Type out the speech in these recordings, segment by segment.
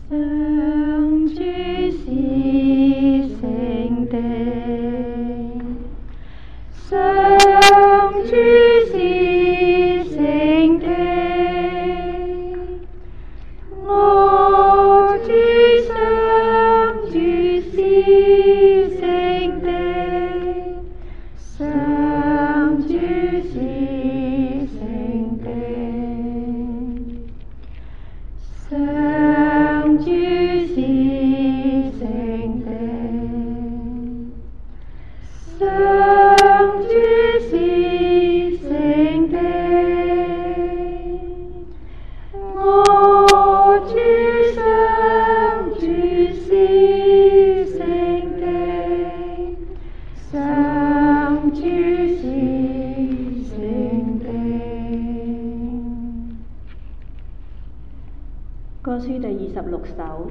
上主是聖的，上主是聖的，我主上主是聖的，上主是聖的，上主是聖的，上主是聖的，我主上主是聖的，上主是聖的。 歌書第26首。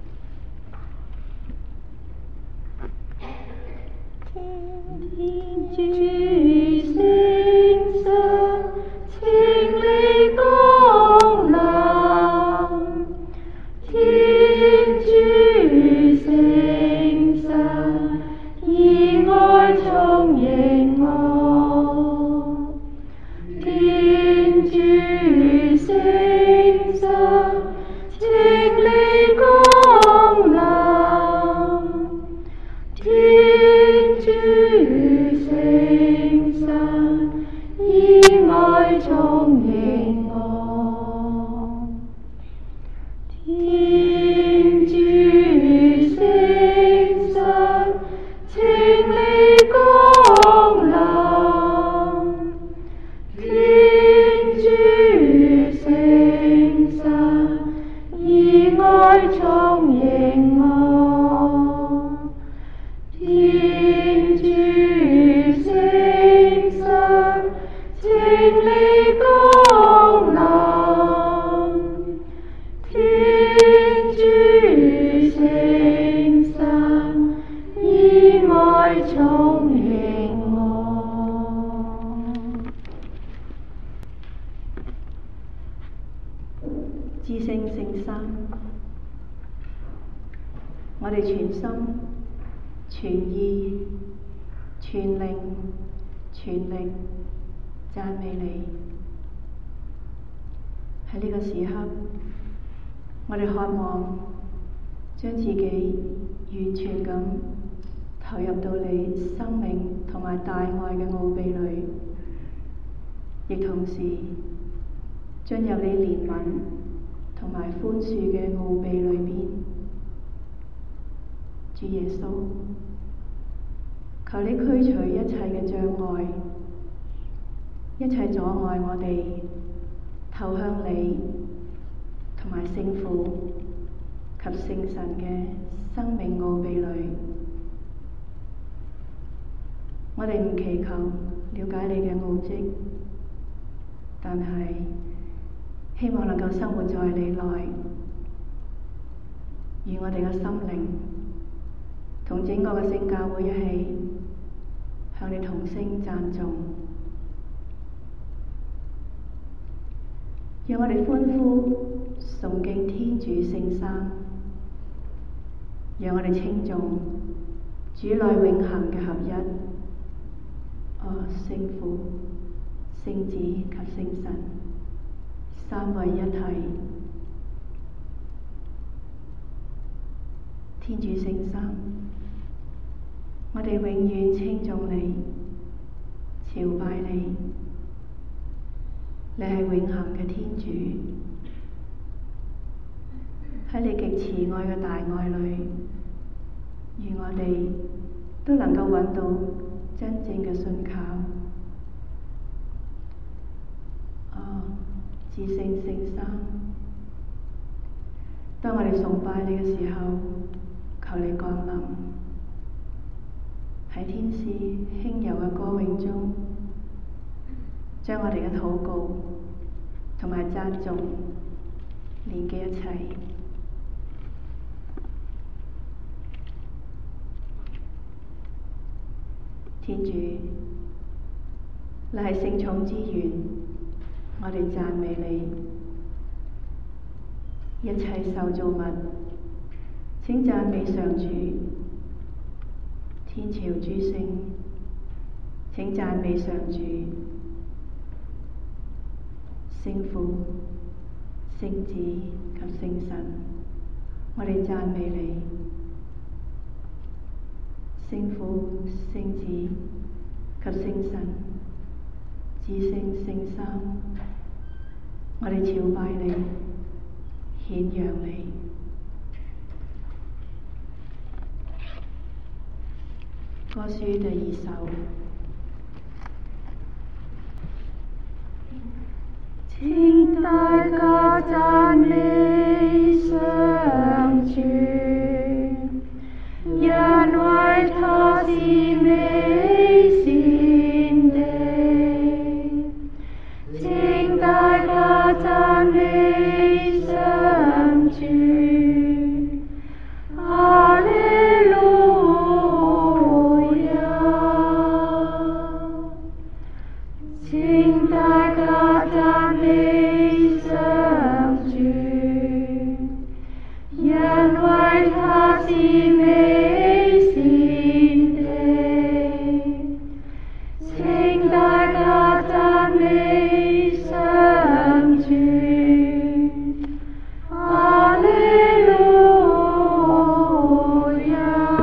天主聖神，請你降臨，天主聖神，以愛充盈我，天主聖神，請你降臨，天主聖神，以愛充盈我，天主聖神，請你降臨，天主聖神，以愛充盈我，天主聖神，請你降臨，天主聖神，以愛充盈我。 至聖聖三，我哋全心、全意、全靈、全力讚美你。喺呢個時刻，我哋渴望將自己完全咁投入到你生命同埋大愛嘅奧秘裏，亦同時進入你憐憫同埋寬恕嘅奧秘裏邊。主耶穌，求你驅除一切嘅障礙，一切阻礙我哋投向你同埋聖父及聖神嘅生命奧秘裏。我哋唔祈求了解你嘅奧蹟，但係希望能夠生活在你內，與我哋嘅心靈同整個嘅聖教會一起向你同聲讚頌，讓我哋歡呼崇敬天主聖三，讓我哋稱頌主內永恆嘅合一。聖父、聖子及聖神，三位一體。天主聖三，我哋永遠稱頌你，朝拜你。你係永恆嘅天主，喺你極慈愛嘅大愛裏，願我哋都能夠揾到真正嘅信靠。至聖聖三，當我哋崇拜你嘅時候，求你降臨，喺天使輕柔嘅歌詠中，將我哋嘅禱告同埋讚頌連結一齊。天主，你係聖寵之源，我哋讚美你。 一切受造物，請讚美上主；天朝諸星，請讚美上主；聖父、聖子及聖神，我哋讚美你。聖父、聖子及聖神，至聖聖三，我哋朝拜你，顯揚你。歌書第2首。 請大家讚美上主，因為他是美善的。請大家讚美上主，哈利路亞。請大家讚美上主，因為他是美善的。請大家讚美上主，哈利路亞。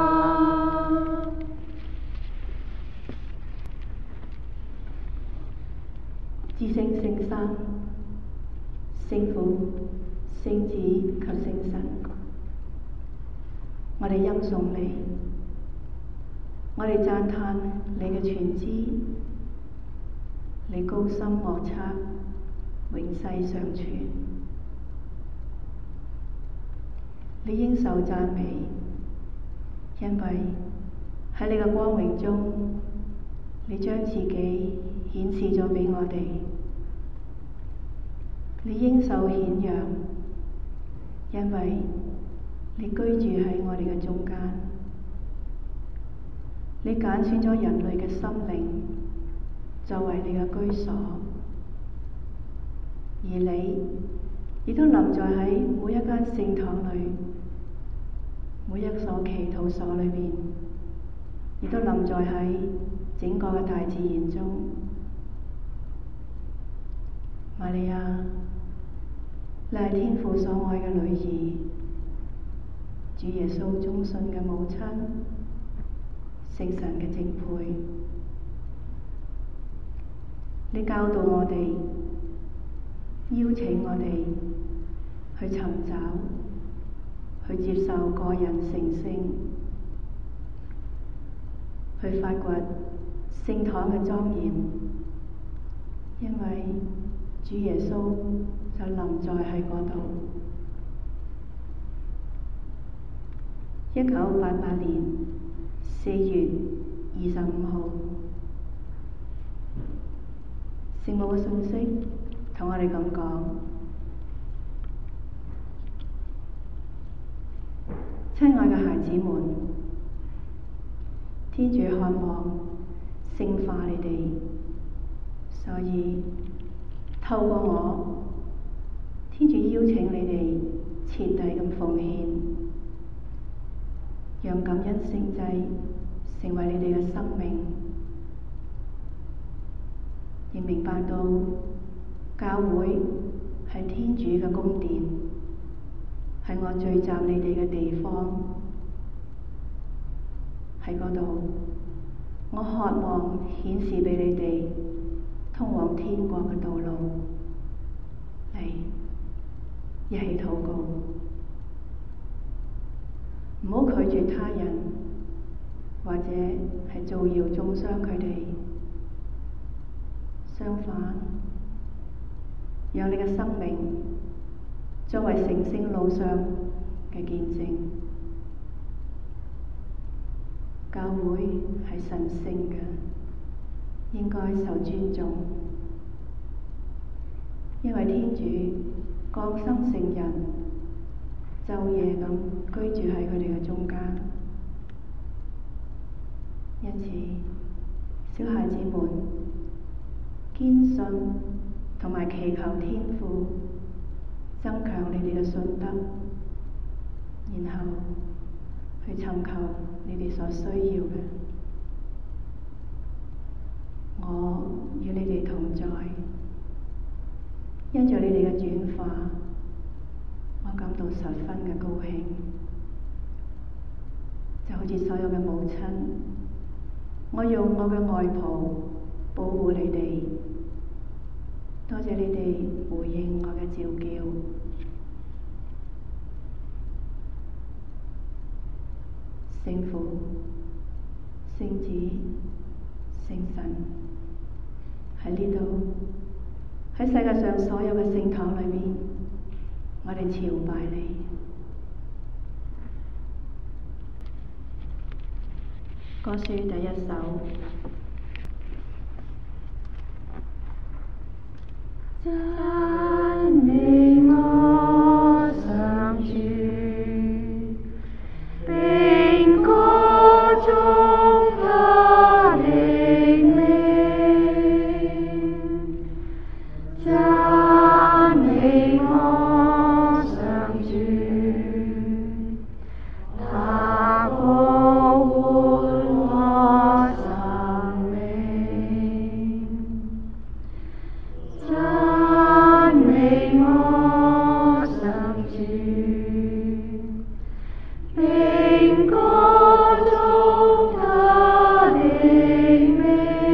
至聖聖三，聖父、聖子及聖神，我哋欽頌你，我哋讚歎你嘅全知，你高深莫測，永世常存。你應受讚美，因為喺你嘅光榮中，你將自己顯示咗俾我哋。你應受顯揚，因為你居住喺我哋嘅中間。你揀選咗人類嘅心靈作為你嘅居所，而你亦都臨在喺每一間聖堂裏，每一所祈禱所裏邊，亦都臨在喺整個嘅大自然中。瑪利亞，你係天父所愛嘅女兒，主耶穌忠信嘅母親，聖神嘅正配。你教導我哋，邀請我哋去尋找，去接受個人成聖，去發掘聖堂嘅莊嚴，因為主耶穌就臨在喺嗰度。1988年4月25號，聖母嘅信息同我哋咁講：親愛嘅孩子們，天主渴望聖化你哋，所以透過我，天主邀請你哋徹底咁奉獻，讓感恩聖祭成為你哋嘅生命，亦明白到教會係天主嘅宮殿，係我聚集你哋嘅地方。喺嗰度，我渴望顯示俾你哋通往天國嘅道路。嚟，一起禱告，唔好拒絕他人，或者係造謠中傷佢哋。相反，讓你嘅生命作為成聖路上嘅見證。教會係神聖嘅，應該受尊重，因為天主降生成人，晝夜咁居住喺佢哋嘅中間。因此，小孩子們堅信同埋祈求天父增強你哋嘅信德，然後去尋求你哋所需要嘅。我與你哋同在，因着你哋嘅轉化，我感到十分嘅高興，就好似所有嘅母親，我用我嘅外袍保護你哋。多謝你哋回應我嘅召叫。聖父、聖子、聖神，喺呢度，喺世界上所有嘅聖堂裏邊，我哋朝拜你。歌書第一首。 讚美我上主，並歌頌他的名。讚美我上主，他保護我生命。讚美我上主，並歌頌他的名。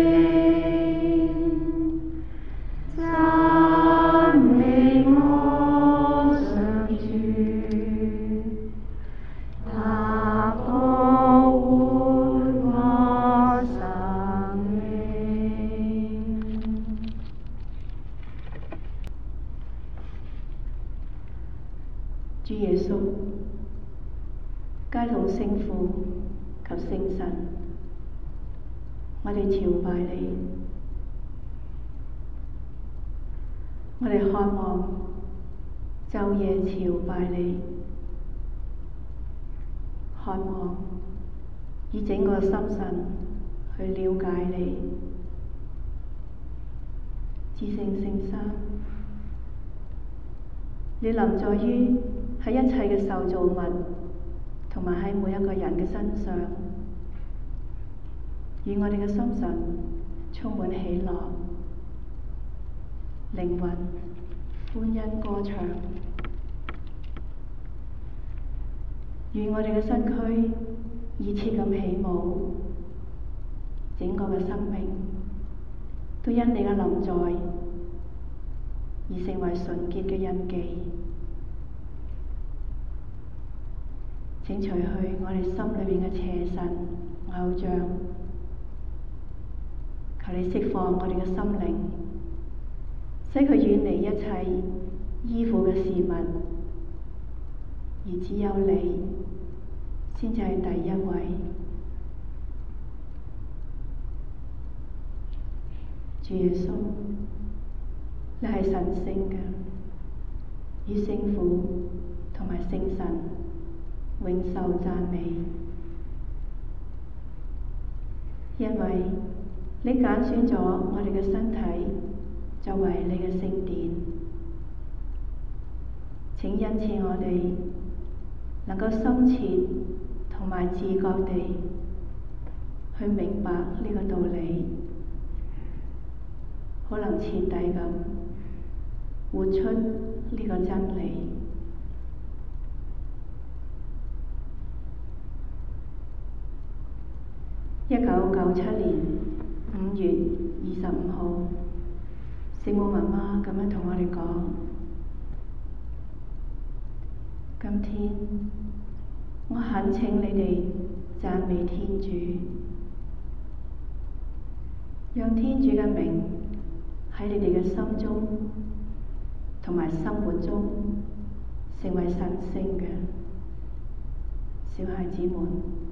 讚美我上主，他保護我生命。 主耶穌，皆同聖父及聖神，我哋朝拜你，我哋渴望晝夜朝拜你，渴望以整個心神去了解你。至聖聖三，你臨在於喺一切嘅受造物，同埋喺每一個人嘅身上，與我哋嘅心神充滿喜樂，靈魂歡欣歌唱，與我哋嘅身軀熱切咁起舞，整個嘅生命都因你嘅臨在而成為純潔嘅印記。請除去我哋心裏邊嘅邪神偶像，求你釋放我哋嘅心靈，使佢遠離一切依附嘅事物，而只有你先至係第一位。主耶穌，你係神聖嘅，與聖父同埋聖神永受讚美，因為你揀選咗我哋嘅身體作為你嘅聖殿。請恩賜我哋能夠深切同埋自覺地去明白呢個道理，可能徹底咁活出呢個真理。1997年5月25號，聖母媽媽咁樣同我哋講：今天我懇請你哋讚美天主，讓天主嘅名喺你哋嘅心中同埋生活中成為神聖嘅。小孩子們，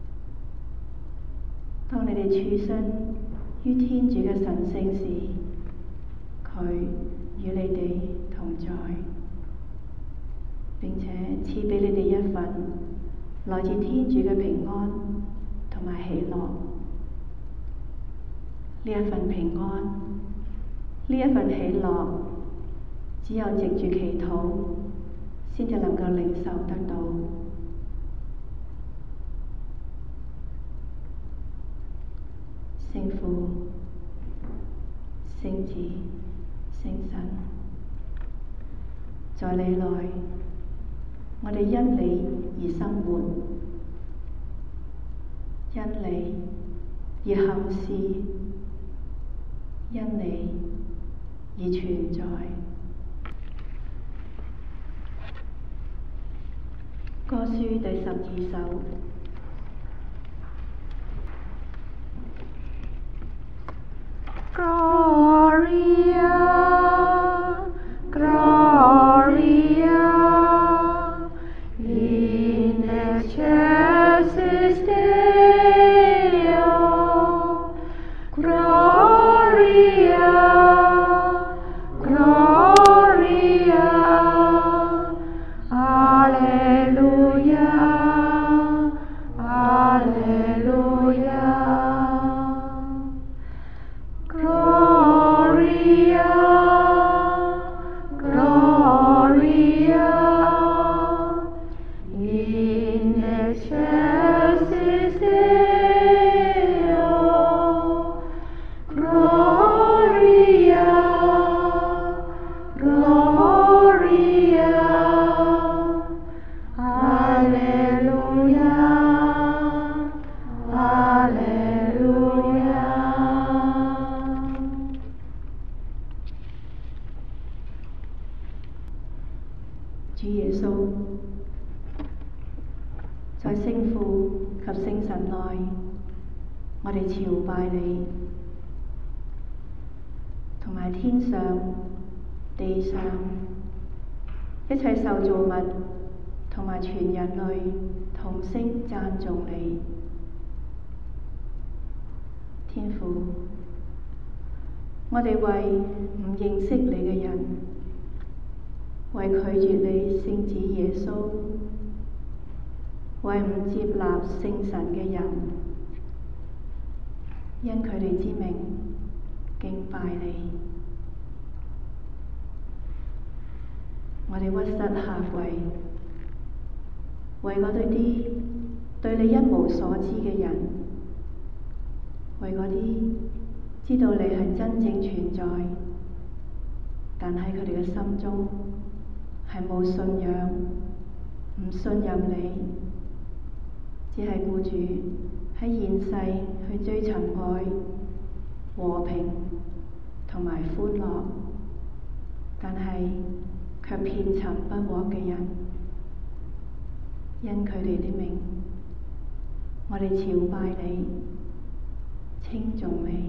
當你哋處身於天主嘅神聖時，佢與你哋同在，並且賜俾你哋一份來自天主嘅平安同埋喜樂。呢一份平安，呢一份喜樂， 只有藉住祈禱，先至能夠領受得到。聖父、聖子、聖神，在你內，我哋因你而生活，因你而行事，因你而存在。歌書第12首。 Gloria, Gloria, in excelsis Deo, Gloria, Gloria, Alleluia, Alleluia. Gloria, Gloria, in excelsis Deo, Gloria, Gloria, Alleluia, Alleluia. 主耶穌，在聖父及聖神內，我哋朝拜你，同埋天上、地上一切受造物同埋全人類同聲讚頌你。天父，我哋為唔認識你嘅人，為拒絕你聖子耶穌，為唔接納聖神嘅人，因佢哋之名敬拜你。我哋屈膝下跪，為嗰對啲對你一無所知嘅人，為嗰啲知道你係真正存在，但喺佢哋嘅心中係冇信仰，唔信任你，只係顧住喺現世去追尋愛、和平同埋歡樂，但係卻遍尋不獲嘅人，因佢哋的名，我哋朝拜你，稱頌你。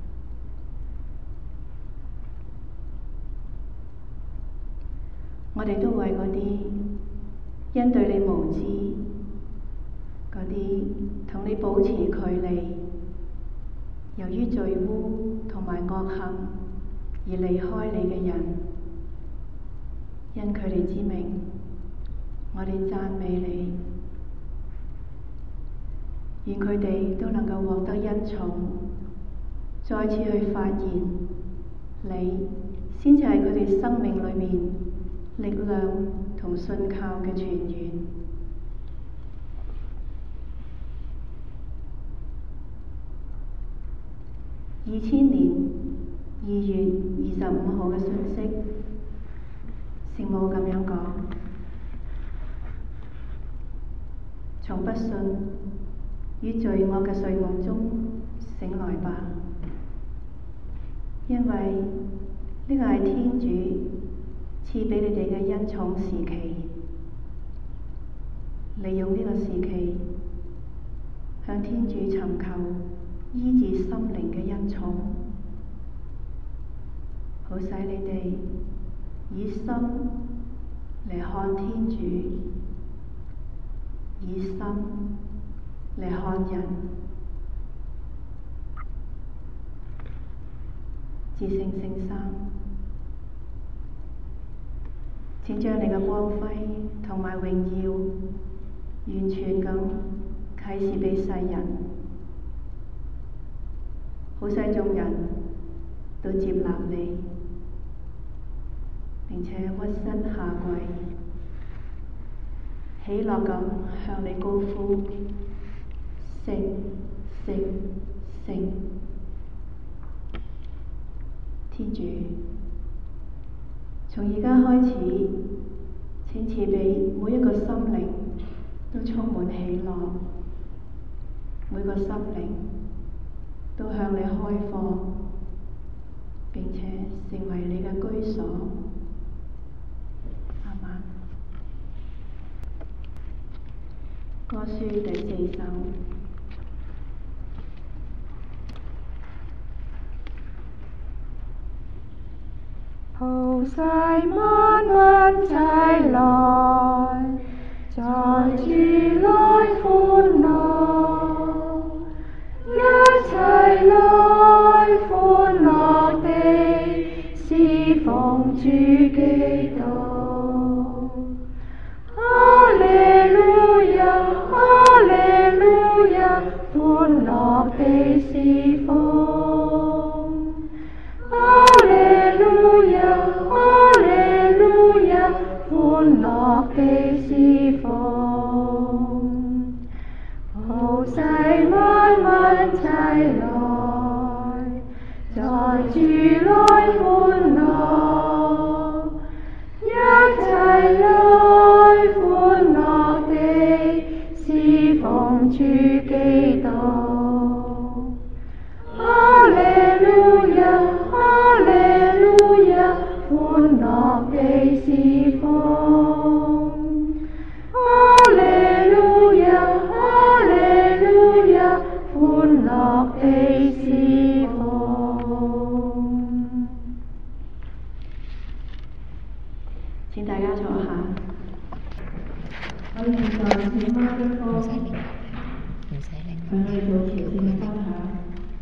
我哋都為嗰啲因對你無知，嗰啲同你保持距離，由於罪污同埋惡行而離開你嘅人，因佢哋之名，我哋讚美你，願佢哋都能夠獲得恩寵，再次去發現你先至係佢哋生命裏面力量同信靠嘅泉源。2000年2月25號嘅訊息，聖母咁樣講：從不信與罪惡嘅睡夢中醒來吧，因為呢個係天主賜俾你哋嘅恩寵時期，利用呢個時期向天主尋求醫治心靈嘅恩寵，好使你哋以心嚟看天主，以心嚟看人。至聖聖三，請將你嘅光輝同埋榮耀完全咁啟示俾世人，好使眾人都接納你， 並且屈膝下跪，喜樂咁向你高呼：聖，聖，聖！天主，從而家開始，請賜俾每一個心靈都充滿喜樂，每個心靈都向你開放，並且成為你嘅居所。阿們。歌書第4首。 普世萬物齊來，在主內歡樂，一齊來歡樂地侍奉主基督。哈利路亞，哈利路亞，歡樂地侍奉。哈利路亞，哈利路亞，歡樂地侍奉。普世萬物齊來，在主內歡樂，一齊來歡樂地侍奉主基督。哈利路亞，哈利路亞，歡樂地侍奉。哈利路亞，哈利路亞，歡樂地侍奉。 請大家坐下。我哋現在請媽媽科向你做朝聖嘅分享。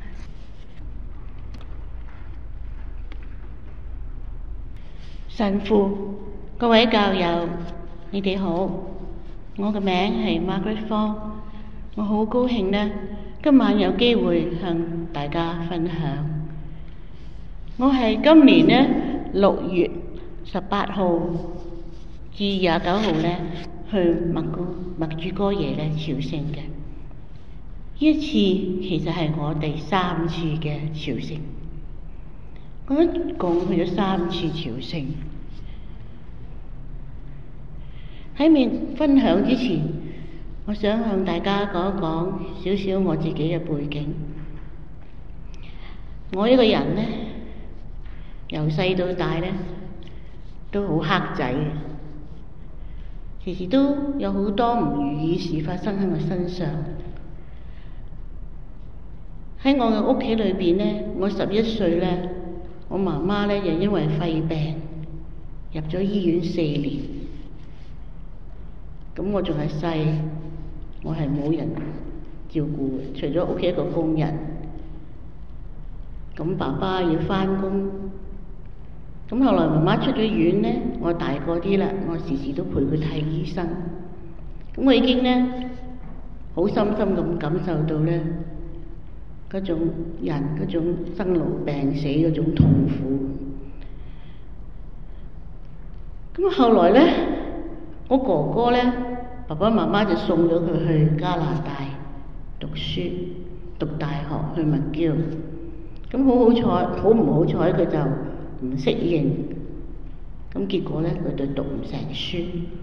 神父，各位教友，你哋好，我嘅名係 Margaret Fong， 我好高興呢，今晚有機會向大家分享。我係今年呢6月18號至29號呢去默主哥耶呢朝聖嘅，呢一次其實係我第3次嘅朝聖。我一共去咗3次朝聖。喺面分享之前，我想向大家講一講少少我自己嘅背景。我一個人呢，由細到大呢，都好黑仔，時時都有好多唔如意事發生喺我身上。喺我嘅屋企裏邊呢，我11歲呢，我媽媽呢，又因為肺病入咗醫院4年。咁我仲係細，我係冇人照顧嘅，除咗屋企一個工人。咁爸爸要返工，咁後來媽媽出咗院呢，我大個啲啦，我時時都陪佢睇醫生。咁我已經呢，好深深咁感受到呢，嗰種人嗰種生老病死嗰種痛苦。咁後來呢，我哥哥呢，爸爸媽媽就送咗佢去加拿大讀書，讀大學去McGill。咁好彩，好唔好彩佢就唔適應，咁結果呢，佢就讀唔成書。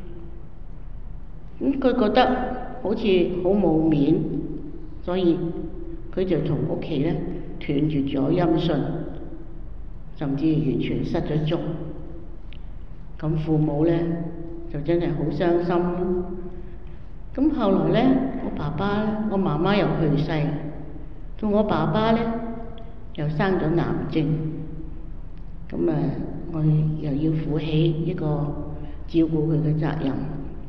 咁佢覺得好似好冇面，所以佢就同屋企呢斷絕咗音訊，甚至完全失咗蹤。咁父母呢，就真係好傷心咯。咁後來呢，我媽媽又去世，到我爸爸呢，又生咗癌症。咁我又要負起一個照顧佢嘅責任。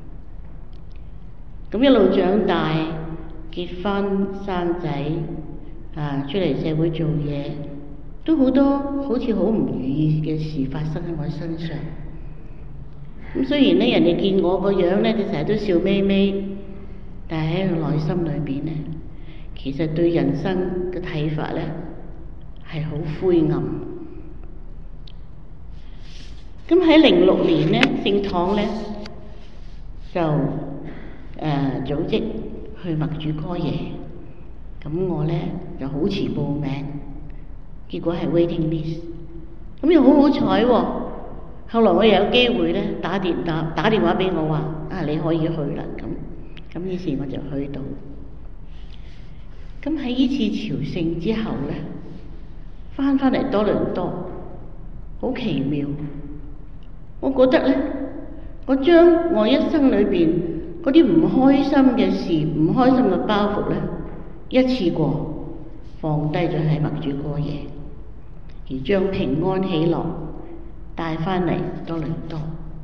咁一路長大，結婚生仔，出嚟社會做嘢，都好多好似好唔如意嘅事發生喺我身上。咁雖然呢，人哋見我個樣呢，就成日都笑眯眯，但係喺我內心裏邊呢，其實對人生嘅睇法呢，係好灰暗。 咁喺06年呢，聖堂呢就組織去默主哥耶，咁我呢就好遲報名，結果係 waiting list， 咁又好彩喎。後來我又有機會呢打電話俾我話你可以去啦，咁於是我就去到。咁喺呢次朝聖之後呢，翻嚟多倫多，好奇妙。我覺得呢，我將我一生裏邊嗰啲唔開心嘅事、唔開心嘅包袱呢，一次過放低咗喺默主哥耶，而將平安喜樂帶翻嚟多倫多。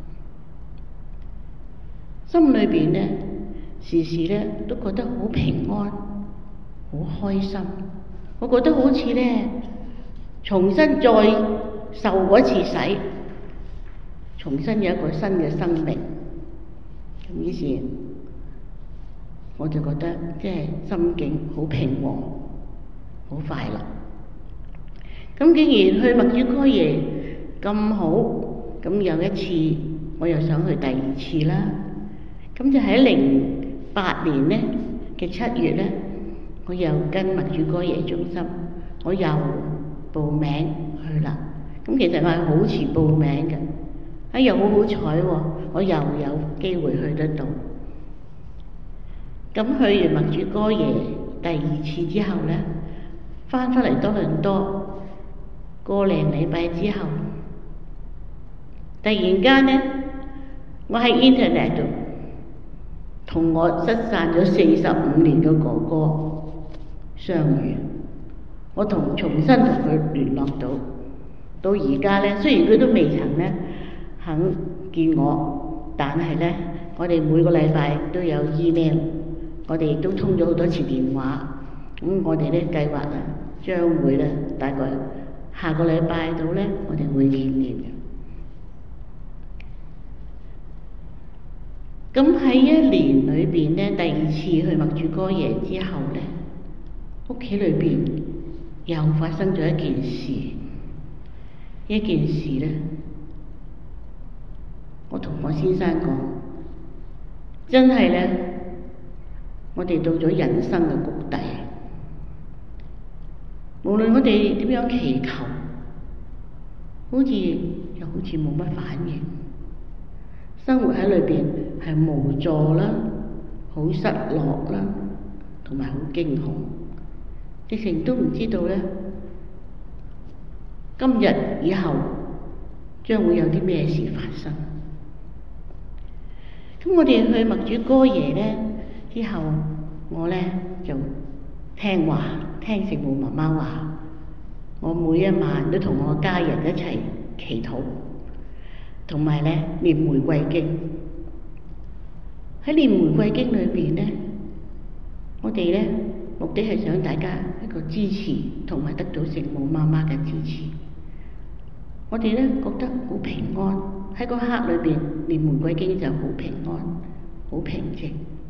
心裏邊呢，時時呢都覺得好平安、好開心。我覺得好似呢，重新再受過一次洗，重新有一個新嘅生命。咁於是我就覺得即係心境好平和、好快樂。咁既然去默主哥耶咁好，咁有一次我又想去第二次啦。咁就喺08年呢嘅7月呢，我又跟默主哥耶中心，我又報名去啦。咁其實我係好遲報名嘅，又好彩喎，我又有機會去得到。咁去完默主哥耶第二次之後呢，翻嚟多倫多，個零禮拜之後，突然間呢，我喺 Internet 度同我失散咗45年嘅哥哥相遇，我重新同佢聯絡到而家呢，雖然佢都未曾呢肯見我，但係呢，我哋每個禮拜都有 email， 我哋亦都通咗好多次電話。咁我哋呢計劃呢，將會呢大概下個禮拜度呢，我哋會見面嘅。咁喺一年裏邊呢，第二次去默主哥耶之後呢，屋企裏邊又發生咗一件事。呢，我同我先生講，真係呢，我哋到咗人生嘅谷底。無論我哋點樣祈求，好似冇乜反應。生活喺裏邊係無助啦，好失落啦，同埋好驚恐，直情都唔知道呢，今日以後將會有啲咩事發生。咁我哋去默主哥耶呢之後，我呢就聽聖母媽媽話，我每一晚都同我家人一齊祈禱，同埋呢念玫瑰經。喺念玫瑰經裏邊呢，我哋呢目的係想大家一個支持，同埋得到聖母媽媽嘅支持。我哋呢覺得好平安，喺嗰刻裏邊念玫瑰經就好平安、好平靜。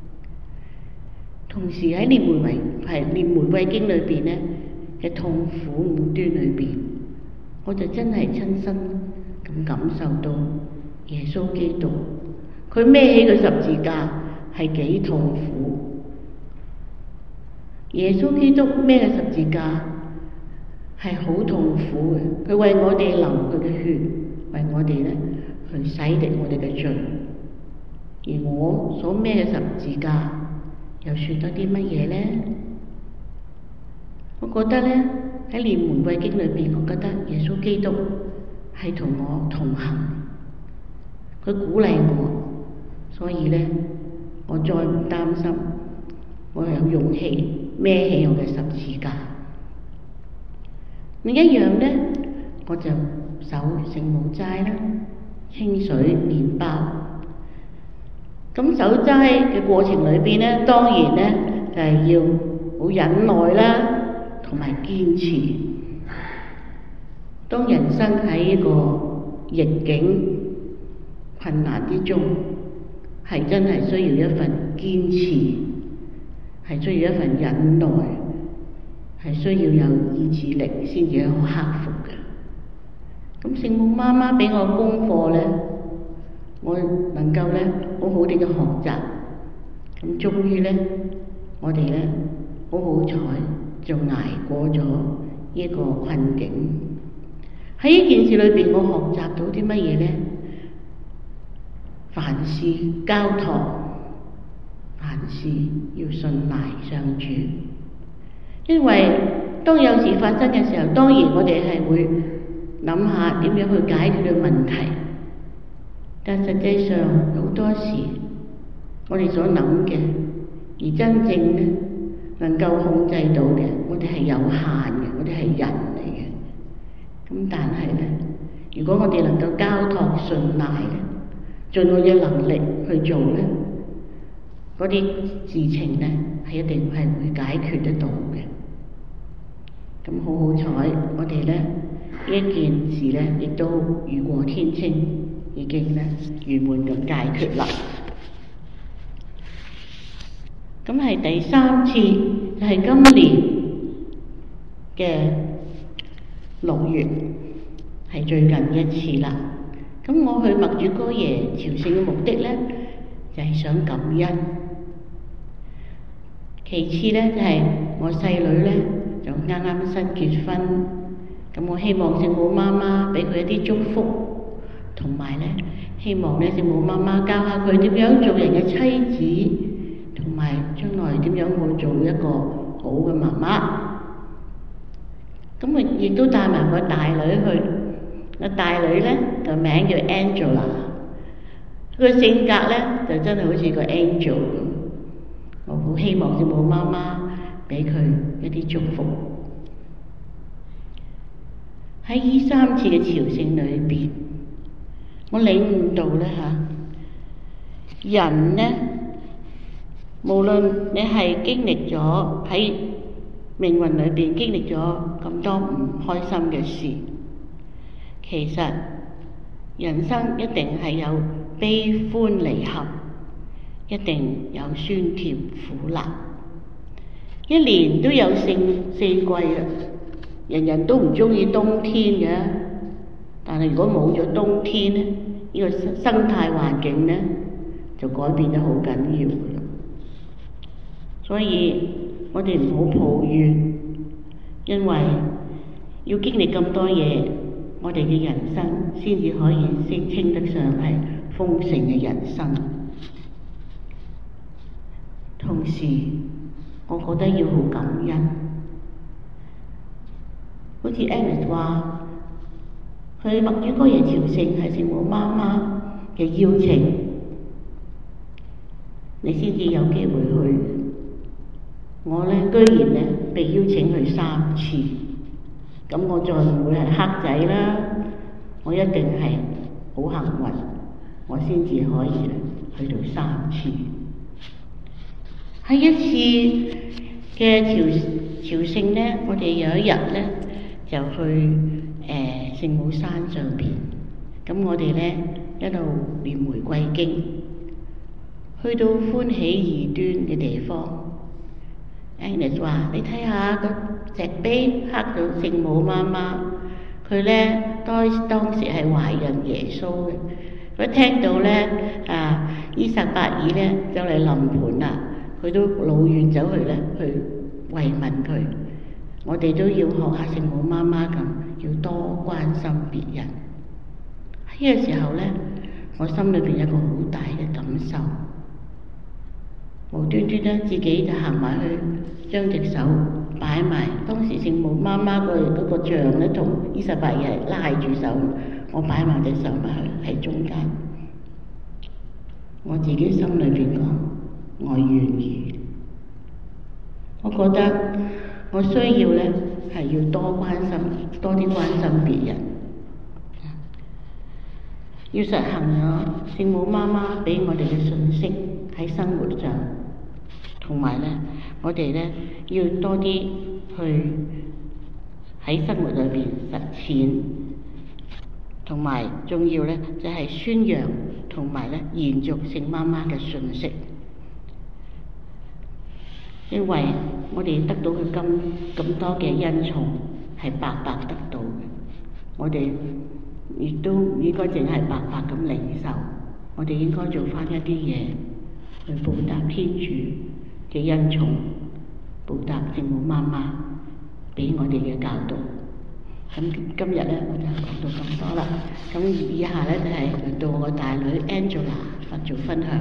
同時喺念玫瑰經裏邊呢嘅痛苦五端裏邊，我就真係親身咁感受到耶穌基督，佢孭起個十字架係幾痛苦。耶穌基督孭嘅十字架係好痛苦嘅，佢為我哋流佢嘅血，為我哋呢去洗滌我哋嘅罪。而我所孭嘅十字架又算得啲乜嘢呢？我覺得呢，喺念玫瑰經裏邊，我覺得耶穌基督係同我同行，佢鼓勵我，所以呢，我再唔擔心，我有勇氣孭起我嘅十字架。另一樣呢，我就守聖母齋啦，清水麵包。咁守齋嘅過程裏邊呢，當然呢就係要好忍耐啦，同埋堅持。當人生喺一個逆境困難之中，係真係需要一份堅持，係需要一份忍耐，係需要有意志力先至可克服嘅。 咁聖母媽媽俾我功課咧，我能夠咧好好地嘅學習。咁終於咧，我哋咧好好彩就捱過咗呢個困境。喺呢件事裏邊，我學習到啲乜嘢咧？凡事交託，凡事要信賴上主。因為當有事發生嘅時候，當然我哋係會諗下點樣去解決嘅問題，但實際上好多時我哋所諗嘅，而真正咧能夠控制到嘅，我哋係有限嘅，我哋係人嚟嘅。咁但係咧，如果我哋能夠交託信賴咧，盡我嘅能力去做咧，嗰啲事情咧係一定係會解決得到嘅。咁好彩，我哋咧呢一件事咧，亦都雨過天青，已經咧圓滿咁解決啦。咁係第3次，就係今年嘅6月，係最近一次啦。咁我去默主哥爺朝聖嘅目的咧，就係想感恩。其次咧，就係我細女咧就啱啱新結婚，咁我希望聖母媽媽俾佢一啲祝福，同埋咧希望咧聖母媽媽教下佢點樣做人嘅妻子，同埋將來點樣去做一個好嘅媽媽。咁我亦都帶埋個大女去。個大女咧個名叫 Angela， 佢個性格咧就真係好似個 angel 咁。我好希望聖母媽媽俾佢一啲祝福。喺呢3次嘅朝聖裏邊，我領悟到咧人咧，無論你係經歷咗喺命運裏邊經歷咗咁多唔開心嘅事，其實人生一定係有悲歡離合，一定有酸甜苦辣。一年都有4季啦，人人都唔中意冬天嘅，但係如果冇咗冬天咧，呢個生態環境咧就改變得好緊要嘅啦。所以我哋唔好抱怨，因為要經歷咁多嘢，我哋嘅人生先至可以稱得上係豐盛嘅人生。同時，我覺得要好感恩。好似 Agnes 話，佢默主哥爺朝聖係聖母媽媽嘅邀請，你先至有機會去。我咧居然咧被邀請去3次。咁我再唔會係黑仔啦，我一定係好幸運，我先至可以去到3次。喺一次嘅朝聖咧，我哋有一日咧就去聖母山上邊，咁我哋咧一路念玫瑰經，去到歡喜2端嘅地方。Agnes 話：你睇下個石碑刻到聖母媽媽，佢咧當時係懷孕耶穌嘅。佢聽到咧伊撒伯爾咧就嚟臨盆啦，佢都老遠走去咧去慰問佢。我哋都要學下聖母媽媽咁，要多關心別人。喺呢個時候咧，我心裏邊有個好大嘅感受。無端端咧，自己就行埋去，將隻手擺埋。當時聖母媽媽嗰個像咧，同伊撒伯爾係拉住手，我擺埋隻手埋去喺中間。我自己心裏邊講，我願意。我覺得我需要咧係要多啲關心別人，要實行咗聖母媽媽俾我哋嘅信息喺生活上。同埋咧，我哋咧要多啲去喺生活裏邊實踐，同埋仲要咧就係宣揚同埋咧延續聖媽媽嘅信息。因為我哋得到佢咁多嘅恩寵係白白得到嘅，我哋亦都唔應該淨係白白咁領受，我哋應該做翻一啲嘢去報答天主嘅恩寵，報答聖母媽媽俾我哋嘅教導。咁今日咧我就講到咁多啦。咁以下咧就係輪到我大女 Angela 做分享。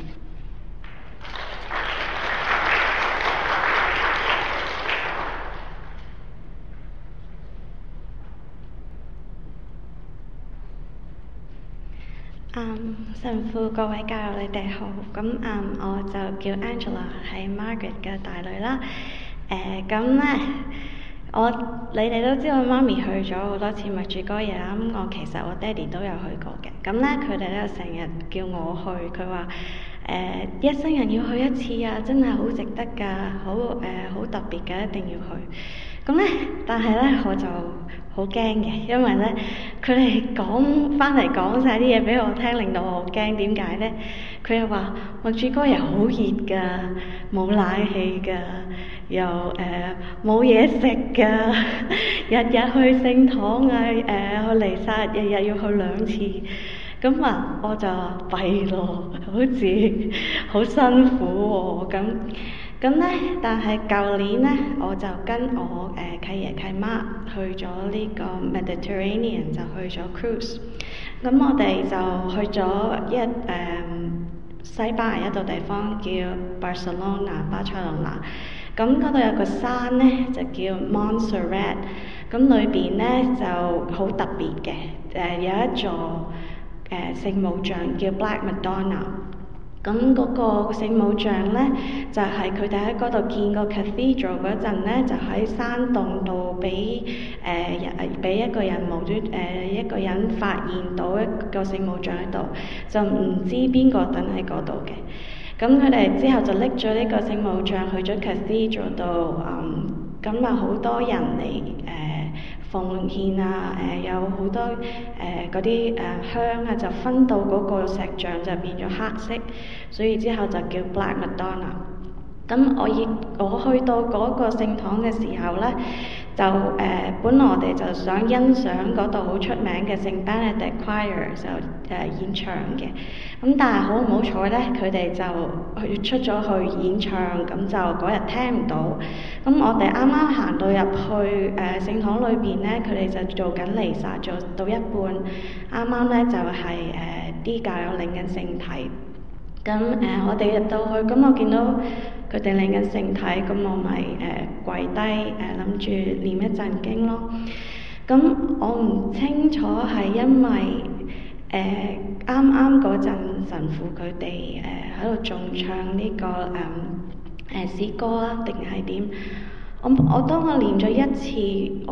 神父各位教友你哋好，咁我就叫 Angela， 係 Margaret 嘅大女啦。咁咧你哋都知道媽咪去咗好多次默主哥耶啦，咁其實我爹哋都有去過嘅。咁咧佢哋咧成日叫我去，佢話一生人要去一次啊，真係好值得㗎，好特別㗎，一定要去。咁咧，但係咧我就好驚嘅，因為咧佢哋講翻嚟講晒啲嘢俾我聽，令到我好驚。點解咧？佢又話默主哥耶好熱㗎，冇冷氣㗎，又冇嘢食㗎，日日去聖堂啊，去彌撒，日日要去2次。咁啊，我就弊咯，好似好辛苦喎。咁咧，但係舊年咧，我就跟我契爺契媽去咗呢個 Mediterranean， 就去咗 cruise。咁我哋就去咗西班牙一度地方叫 Barcelona 巴塞隆拿。咁嗰度有個山咧就叫 Montserrat， 咁裏邊咧就好特別嘅，有一座聖母像叫 Black Madonna。咁嗰個聖母像咧，就係佢哋喺嗰度建個 cathedral 嗰陣咧，就喺山洞度俾一個人一個人發現到一個聖母像喺度，就唔知邊個等喺嗰度嘅。咁佢哋之後就拎咗呢個聖母像去咗 cathedral 度，咁啊好多人嚟奉獻啊，有好多嗰啲香啊，就分到嗰個石像就變咗黑色，所以之後就叫 Black Madonna。咁我去到嗰個聖堂嘅時候咧，就本來我哋就想欣賞嗰度好出名嘅聖 Benedict Choir 就演唱嘅，咁但係好唔好彩咧，佢哋就出咗去演唱，咁就嗰日聽唔到。咁我哋啱啱行到入去聖堂裏邊咧，佢哋就做緊彌撒，做到一半，啱啱咧就係啲教友領緊聖體。咁我哋入到去，咁我見到佢哋領緊聖體，咁我咪跪低諗住唸一陣經咯。咁我唔清楚係因為啱啱嗰陣神父佢哋喺度重唱呢個詩歌啊，定係點？我當我唸咗一次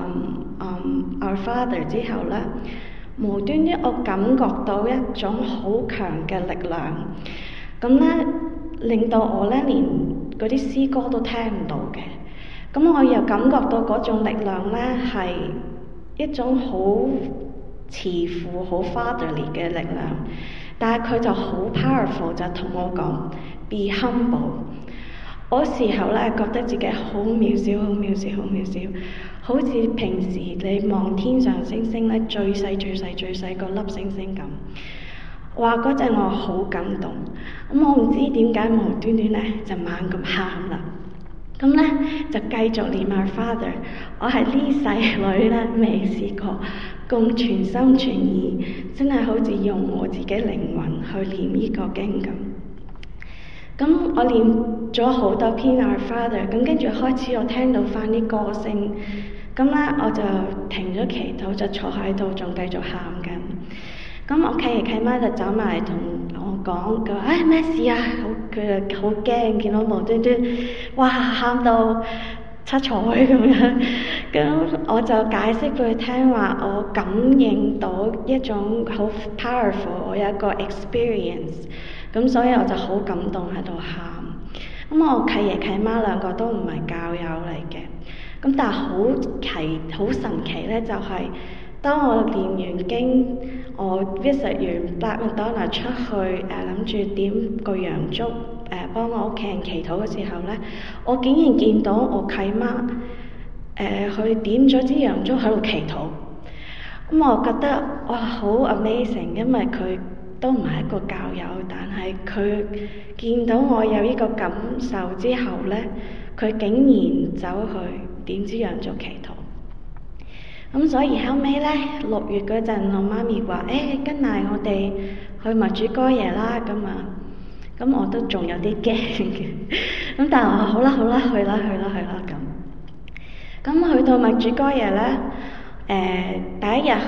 Our Father 之後咧，無端端我感覺到一種好強嘅力量，咁咧令到我咧連嗰啲詩歌都聽唔到嘅。咁我又感覺到嗰種力量咧係一種好慈父、好 fatherly 嘅力量，但係佢就好 powerful， 就同我講 be humble。嗰時候咧覺得自己好渺小，好渺小，好渺小，好似平時你望天上星星咧最細個粒星星咁。哇！嗰陣我好感動，咁我唔知點解無端端咧就猛咁喊啦。咁咧就繼續唸 Our Father。我係呢世女咧未試過咁全心全意，真係好似用我自己靈魂去唸呢個經咁。咁我唸咗好多篇 Our Father， 咁跟住開始我聽到翻啲歌聲，咁咧我就停咗祈禱，就坐喺度仲繼續喊緊。咁我契爺契媽就走埋嚟同我講，佢話咩事啊？佢就好驚，見到無端端，哇喊到七彩咁樣。咁我就解釋俾佢聽話，我感應到一種好 powerful， 我有一個 experience。咁所以我就好感動喺度喊。咁我契爺契媽兩個都唔係教友嚟嘅。咁但係好神奇咧，就係當我唸完經，我 visit 完 Black Madonna 出去諗住點個洋燭幫我屋企人祈禱嘅時候咧，我竟然見到我契媽佢點咗支洋燭喺度祈禱。 我覺得哇好 amazing，因為佢都唔係一個教友，但係佢見到我有呢個感受之後呢，佢竟然走去點支羊做祈禱。咁所以後尾呢，6月嗰陣，我媽咪話：跟埋我哋去默主哥耶啦咁啊！咁我都仲有啲驚嘅，咁但係我話好啦去啦咁。咁去到默主哥耶呢，第一日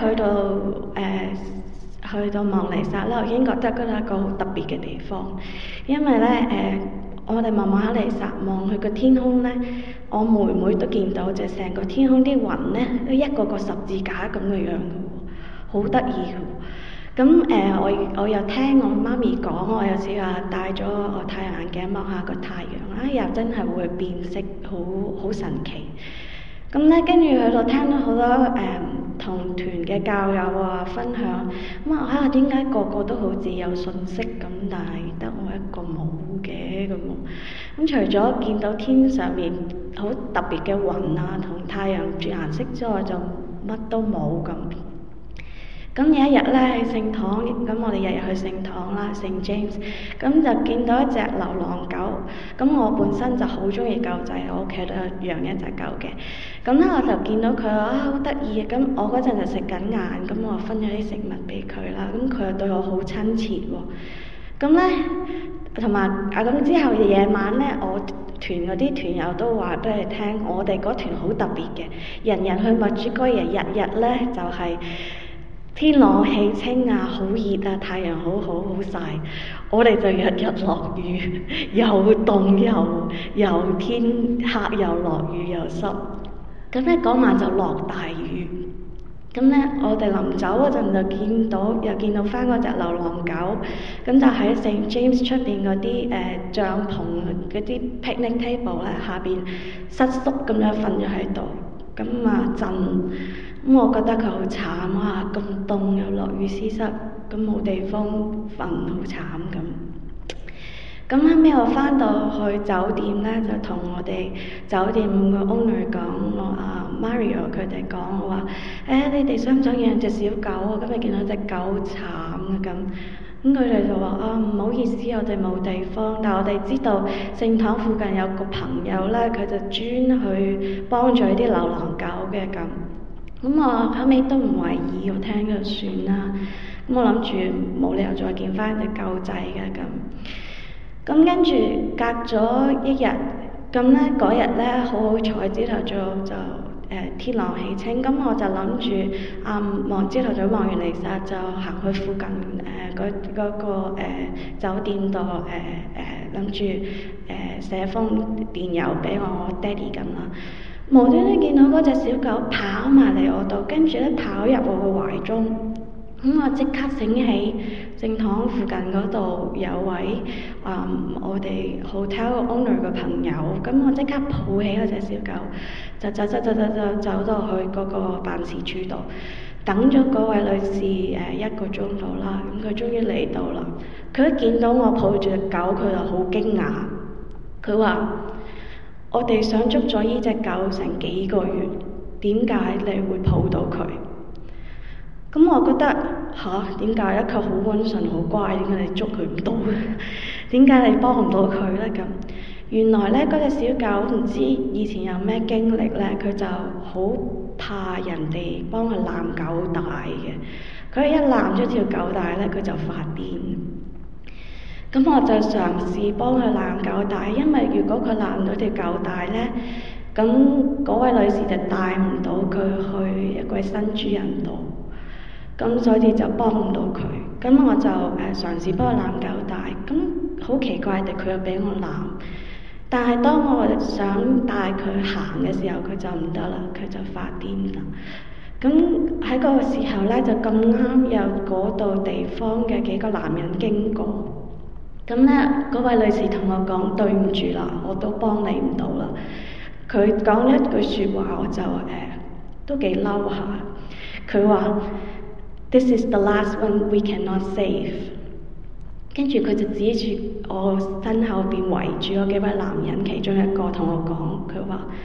去到望彌撒啦，我已經覺得嗰度係一個好特別嘅地方，因為呢，我哋望下彌撒，望去個天空呢，我妹妹都見到就成個天空啲雲呢，都一個個十字架咁嘅樣嘅喎，好得意嘅喎。咁我又聽我媽咪講，我有時話戴咗我太陽眼鏡望下個太陽，又真係會變色，好神奇。咁呢，跟住喺度聽到好多同團嘅教友啊分享，咁點解個個都好似有信息咁，但係得我一個冇嘅咁。咁除咗見到天上面好特別嘅雲啊同太陽轉顏色之外，就乜都冇咁。咁有一日咧喺聖堂，咁我哋日日去聖堂啦，聖 James， 咁就見到一隻流浪狗。咁我本身就好中意狗仔，我屋企都有養一隻狗嘅。咁咧我就見到佢好得意啊！咁我嗰陣就食緊晏，咁我分咗啲食物俾佢啦。咁佢又對我好親切喎。咁咧同埋咁之後夜晚咧，我團嗰啲團友都話俾你聽，我哋嗰團好特別嘅，人人去默主哥耶，日日咧就係天朗氣清啊，好熱啊，太陽好曬。我哋就日日落雨，又凍又天黑，又落雨又濕。咁咧嗰晚就落大雨。咁咧我哋臨走嗰陣就又見到翻嗰隻流浪狗，咁就喺聖 James 出邊嗰啲帳篷嗰啲 picnic table 咧下邊瑟縮咁樣瞓咗喺度，咁啊震。咁我覺得佢好慘啊！咁凍又落雨絲濕，咁冇地方瞓，好慘咁。咁後尾我翻到去酒店咧，就同我哋酒店個 owner 講，我Mario 佢哋講，我話你哋想唔想養隻小狗啊？今日見到隻狗慘啊咁。咁佢哋就話唔好意思，我哋冇地方，但係我哋知道聖堂附近有個朋友咧，佢就專去幫助啲流浪狗嘅咁。咁我後尾都唔為意，我聽就算啦。咁我諗住冇理由再見翻隻狗仔嘅咁。咁跟住隔咗一日，咁咧嗰日咧好彩，朝頭早就天朗氣清，咁我就諗住望朝頭早望完彌撒就行去附近嗰個酒店度諗住寫封電郵俾我爹哋咁啦。無端端見到嗰隻小狗跑埋嚟我度，跟住咧跑入我個懷中，咁我即刻醒起聖堂附近嗰度有位我哋 hotel owner 嘅朋友，咁我即刻抱起嗰隻小狗，就走到去嗰個辦事處度，等咗嗰位女士1個鐘度啦，咁佢終於嚟到啦。佢一見到我抱住隻狗，佢就好驚訝，佢話：我哋想捉咗呢隻狗成幾個月，點解你會抱到佢？咁我覺得點解咧？佢好溫順好乖，點解你捉佢唔到咧？點解你幫唔到佢咧？咁原來咧嗰隻小狗唔知以前有咩經歷咧，佢就好怕人哋幫佢攬狗帶嘅。佢一攬咗條狗帶咧，佢就發癲。咁我就嘗試幫佢攬狗帶，因為如果佢攬到條狗帶咧，咁嗰位女士就帶唔到佢去一位新主人度，咁所以就幫唔到佢。咁我就嘗試幫佢攬狗帶，咁好奇怪地佢又俾我攬，但係當我想帶佢行嘅時候，佢就唔得啦，佢就發癲啦。咁喺嗰個時候咧，就咁啱有嗰度地方嘅幾個男人經過。咁咧，嗰位女士同我講：對唔住啦，我都幫你唔到啦。佢講一句説話，我就都幾嬲下。佢話 ：This is the last one we cannot save。跟住佢就指住我身後邊圍住嗰幾位男人，其中一個同我講：佢話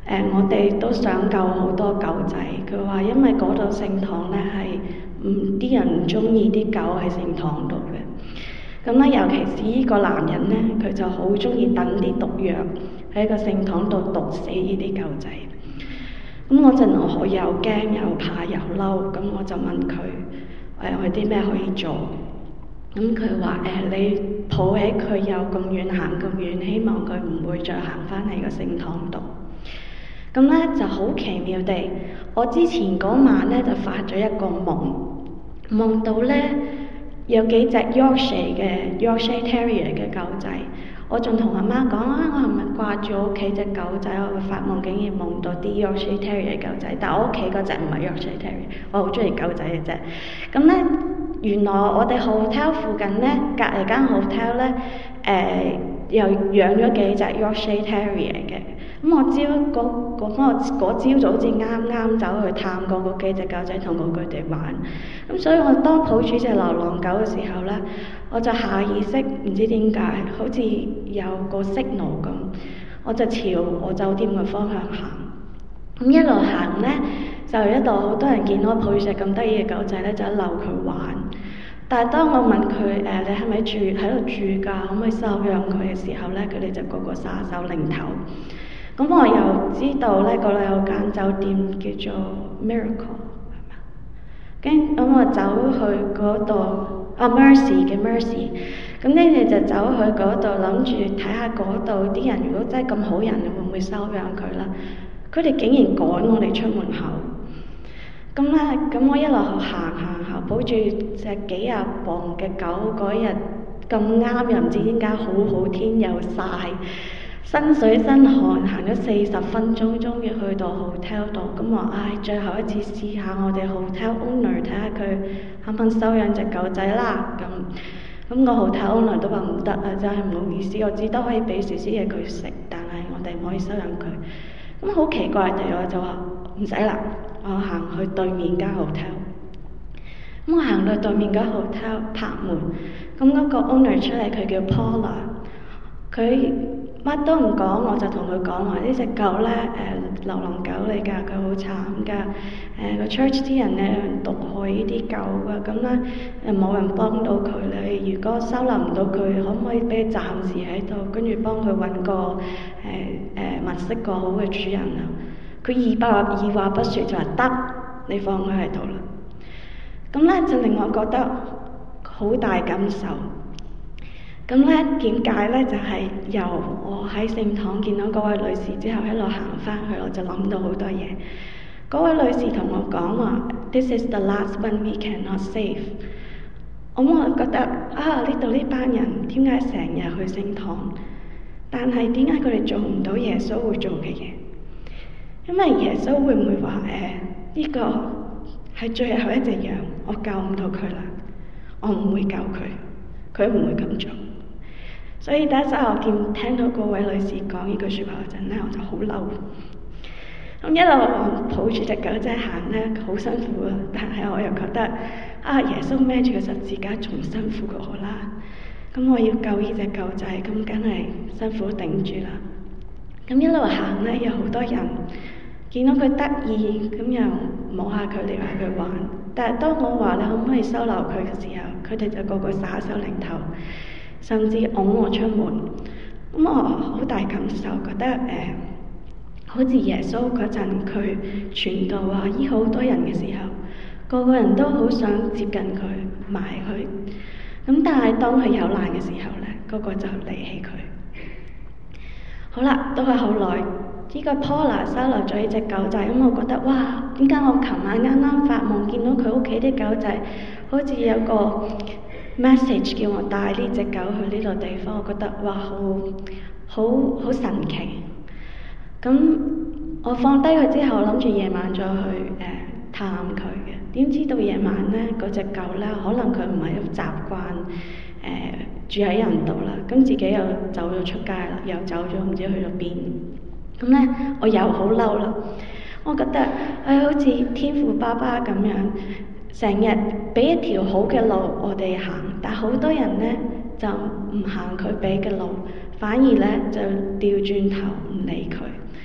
我哋都想救好多狗仔。佢話因為嗰度聖堂呢係啲人唔中意啲狗喺聖堂度嘅。咁咧，尤其是呢個男人呢，佢就好中意等啲毒藥喺個聖堂度毒死呢啲狗仔。咁嗰陣我又驚又怕又嬲，咁我就問佢有啲咩可以做？咁佢話你抱起佢有咁遠行咁遠，希望佢唔會再行返嚟個聖堂度。咁咧就好奇妙地，我之前嗰晚咧就發咗一個夢到咧有幾隻 Yorkshire Terrier 嘅狗仔。我仲同阿媽講我係咪掛住我屋企隻狗仔？我發夢竟然夢到啲 Yorkshire Terrier 狗仔，但我屋企嗰隻唔係 Yorkshire Terrier，我好中意狗仔嘅啫。咁咧，原來我哋 hotel 附近咧，隔離間 hotel 咧，又養咗幾隻 Yorkshire Terrier 嘅。咁我嗰朝早好似啱走去探過嗰幾隻狗仔，同過佢哋玩。咁所以我當抱住隻流浪狗嘅時候咧，我就下意識唔知點解，好似有個 signal 咁，我就朝我酒店嘅方向行。咁一路行咧，就一度好多人見到我抱住隻咁得意嘅狗仔咧，就一路佢玩。但係當我問佢你係咪喺度住㗎？可唔可以收養佢嘅時候咧，佢哋就個耍手擰頭。咁我又知道咧，嗰度有間酒店叫做 Miracle， 係嘛？咁我走去嗰度Mercy 嘅 Mercy， 咁呢哋就走去嗰度諗住睇下嗰度啲人，如果真係咁好人，會唔會收養佢啦？佢哋竟然趕我哋出門口。咁我一路行，抱住隻幾廿磅嘅狗，嗰日咁啱又唔知點解好天又曬。身水身汗，行咗40分鐘，終於去到 hotel 度。咁話最後一次試下我哋 hotel owner， 睇下佢肯唔肯收養隻狗仔啦。咁個 hotel owner 都話唔得啊，真係唔好意思，我只都可以俾少少嘢佢食，但係我哋唔可以收養佢。咁好奇怪地，我就話唔使啦，我行去對面間 hotel。咁我行到對面間 hotel 拍門，咁嗰個 owner 出嚟，佢叫 Paula， 佢乜都唔講，我就同佢講話呢隻狗咧流浪狗嚟㗎，佢好慘㗎。個 church 啲人咧毒害呢啲狗㗎，咁咧冇人幫到佢咧。如果收留唔到佢，可唔可以俾佢暫時喺度，跟住幫佢揾個物色個好嘅主人啊？佢二話不說就話得，你放佢喺度啦。咁咧就令我覺得好大感受。咁咧點解咧？就係由我喺聖堂見到嗰位女士之後，一路行返去，我就諗到好多嘢。嗰位女士同我講話 ，This is the last one we cannot save。我覺得呢度呢班人點解成日去聖堂，但係點解佢哋做唔到耶穌會做嘅嘢？因為耶穌會唔會話呢個係最後一隻羊，我救唔到佢啦，我唔會救佢，佢唔會咁做。所以第一次我聽到嗰位女士講呢句説話嗰陣咧，我就好嬲。咁一路抱住隻狗仔行咧，好辛苦啊！但係我又覺得耶穌孭住個十字架仲辛苦過我啦。咁我要救呢隻狗仔，咁梗係辛苦頂住啦。咁一路行咧，有好多人見到佢得意，咁又摸下佢，撩下佢玩。但係當我話你可唔可以收留佢嘅時候，佢哋就個個耍手擰頭。甚至擁我出門，咁我好大感受，覺得好似耶穌嗰陣佢傳道醫好多人嘅時候，個個人都好想接近佢埋去，咁但係當佢有難嘅時候咧，個個就離棄佢。好啦，到係後來呢個 Paula 收留咗呢隻狗仔，咁我覺得哇，點解我琴晚啱啱發夢見到佢屋企啲狗仔好似有個message 叫我帶呢隻狗去呢度地方，我覺得哇，好神奇。咁我放低佢之後，諗住夜晚再去探佢嘅。點知到夜晚咧，嗰隻狗咧，可能佢唔係好習慣住喺人度啦，咁自己又走咗出街啦，又走咗唔知去咗邊。咁咧，我又好嬲啦。我覺得好似天父爸爸咁樣。成日俾一條好嘅路我哋行，但好多人呢就唔行佢俾嘅路，反而呢就掉轉頭唔理佢。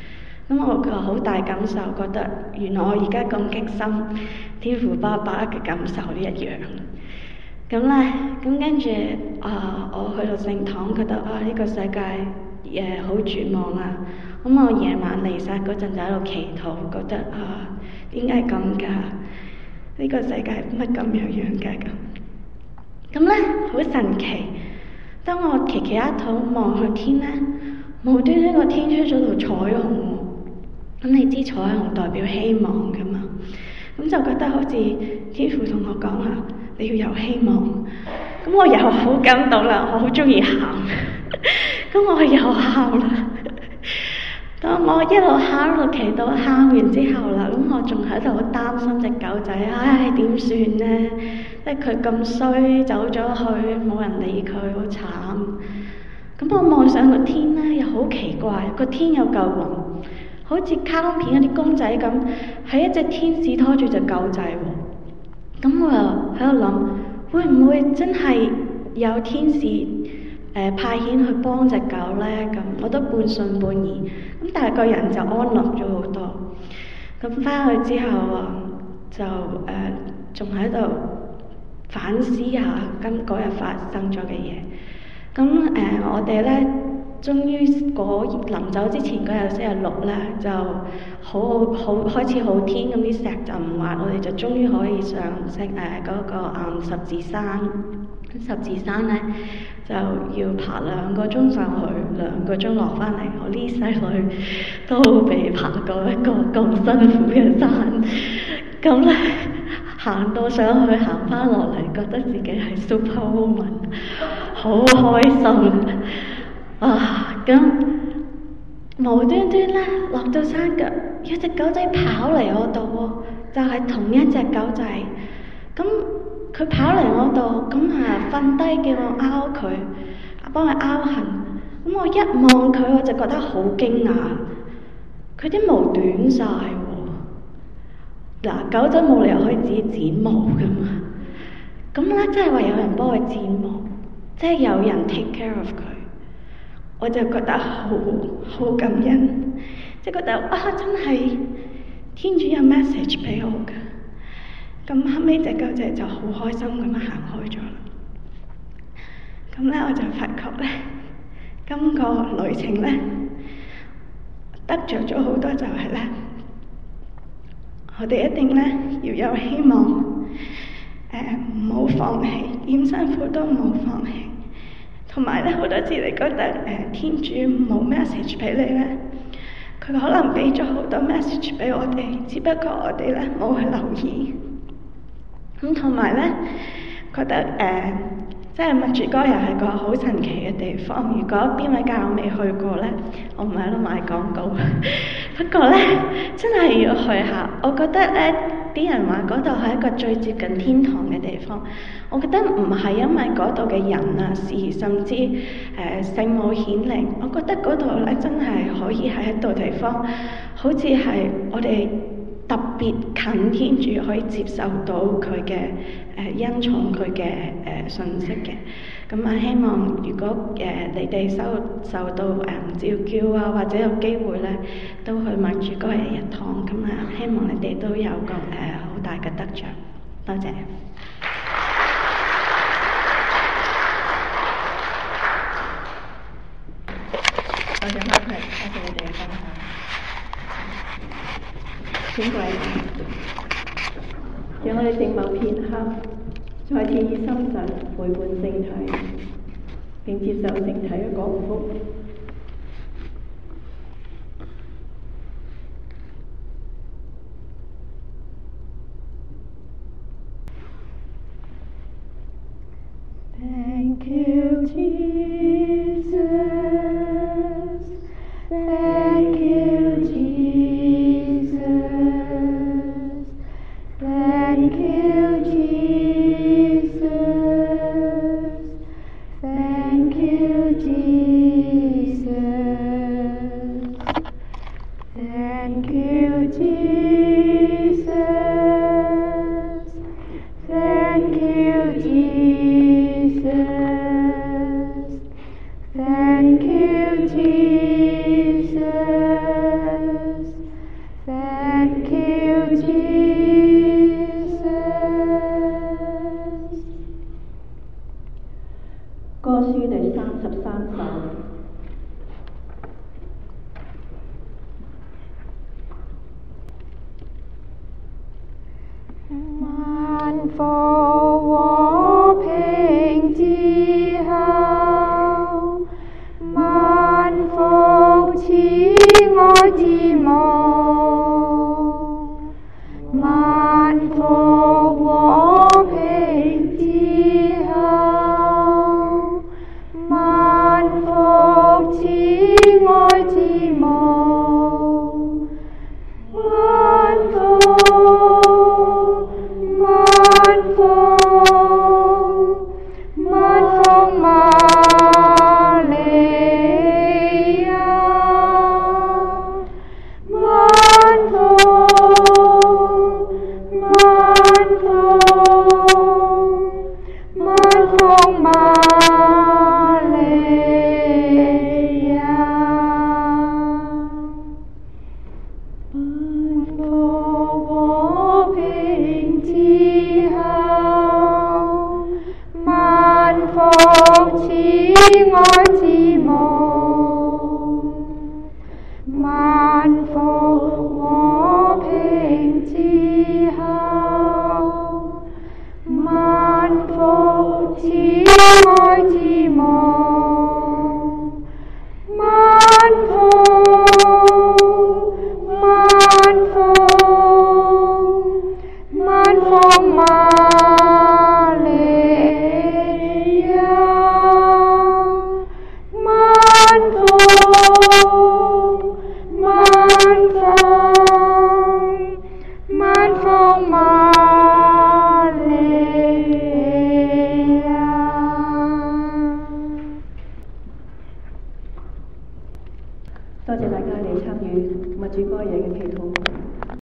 咁我個好大感受，覺得原來我而家咁激心，天父爸爸嘅感受都一樣。咁咧，咁跟住我去到聖堂，覺得呢個世界好絕望啊！咁我夜晚彌撒嗰陣就喺度祈禱，覺得點解咁㗎？呢個世界乜咁樣㗎咁？咁咧好神奇，當我祈一禱望去天咧，無端端個天出咗條彩虹喎。咁你知彩虹代表希望㗎嘛？咁就覺得好似天父同我講你要有希望。咁我又好感動啦，我好鍾意喊。咁我又喊啦。當我一路喊一路祈禱，喊完之後啦，咁我仲喺度好擔心隻狗仔，點算呢？即係佢咁衰走咗去，冇人理佢，好慘。咁我望上個天呢，又好奇怪，個天有嚿雲，好似卡通片嗰啲公仔咁，係一隻天使拖住隻狗仔喎。咁我又喺度諗，會唔會真係有天使派遣去幫隻狗呢？咁我都半信半疑。咁但係個人就安樂咗好多。咁返去之後就仲喺度反思下嗰日發生咗嘅嘢。咁我哋咧，終於臨走之前嗰日星期六咧，就好開始好天，咁啲石就唔滑，我哋就終於可以上嗰個十字山。十字山咧就要爬2個鐘上去，2個鐘落返嚟。我呢世女都未爬過一個咁辛苦嘅山。咁咧行到上去，行返落嚟，覺得自己係 Superwoman， 好開心咁無端端咧落到山腳，有隻狗仔跑嚟我度喎，就係同一隻狗仔。咁佢跑嚟我度，咁瞓低叫我拗佢，幫佢拗痕。咁我一望佢，我就覺得好驚訝，佢啲毛短晒喎。狗仔冇理由可以自己剪毛噶嘛。咁咧，即係話有人幫佢剪毛，即係有人 take care of 佢。我就覺得好感恩，即係覺得真係天主有 message 俾我㗎。咁後尾隻狗仔就好開心咁行開咗啦。咁咧我就發覺咧，今個旅程咧得着咗好多，就係咧，我哋一定咧要有希望，唔好放棄，點辛苦都唔好放棄。同埋咧好多次你覺得天主冇 message 俾你咧，佢可能俾咗好多 message 俾我哋，只不過我哋咧冇去留意。咁同埋咧，覺得即係默主哥又係個好神奇嘅地方。如果邊位教友未去過咧，我唔係喺度賣廣告，不過咧真係要去下。我覺得咧，啲人話嗰度係一個最接近天堂嘅地方。我覺得唔係因為嗰度嘅人事，甚至聖母顯靈。我覺得嗰度咧真係可以係一度地方，好似係我哋特別近天主，可以接受到佢嘅恩寵，佢嘅信息嘅。咁希望如果你哋受到召叫或者有機會咧，都去默主哥日堂。咁希望你哋都有個好大嘅得着。多謝。多謝你哋嘅分享。請跪，讓我哋靜默片刻，再次以心神陪伴聖體，並接受聖體嘅降福。Thank you, Jesus. Thank you, Jesus. Thank you, Jesus. Thank you, Jesus. Thank you, Jesus. Thank you, Jesus. Thank you, Jesus. 福慈愛之母，萬福萬福萬福瑪利亞，萬福萬福萬福瑪利亞，萬福和平之后，萬福慈愛之母，萬福和平之後，萬福慈愛之母，萬福萬福萬福瑪利亞，萬福萬福萬福瑪利亞。 多謝大家嚟參與默主哥爺嘅祈禱。